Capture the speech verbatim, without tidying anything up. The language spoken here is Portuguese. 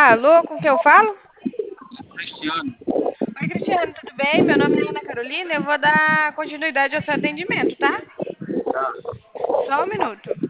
Alô, com quem eu falo? Cristiano. Oi, Cristiano, tudo bem? Meu nome é Ana Carolina, eu vou dar continuidade ao seu atendimento, tá? Tá. Só um minuto.